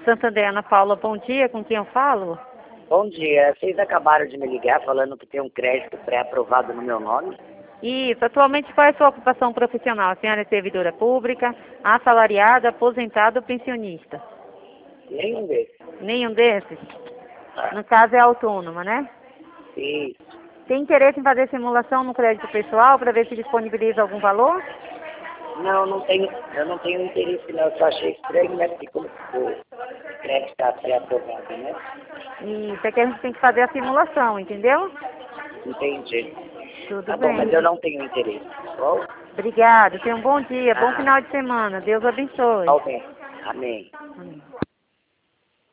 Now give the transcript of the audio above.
Santander, Ana Paula, bom dia, com quem eu falo? Bom dia, vocês acabaram de me ligar falando que tem um crédito pré-aprovado no meu nome? Isso, atualmente qual é a sua ocupação profissional? A senhora é servidora pública, assalariada, aposentada ou pensionista? Nenhum desses. Nenhum desses? No caso é autônoma, né? Isso. Tem interesse em fazer simulação no crédito pessoal para ver se disponibiliza algum valor? Não, eu não tenho interesse não, eu só achei estranho, né, porque como o crédito está pré-aprovado, né? Isso é que a gente tem que fazer a simulação, entendeu? Entendi. Tudo Tá bom, bem. mas eu não tenho interesse, tá bom? Obrigada, tenha um bom dia, bom Ah. final de semana. Deus abençoe. Tá bem. Amém. Amém.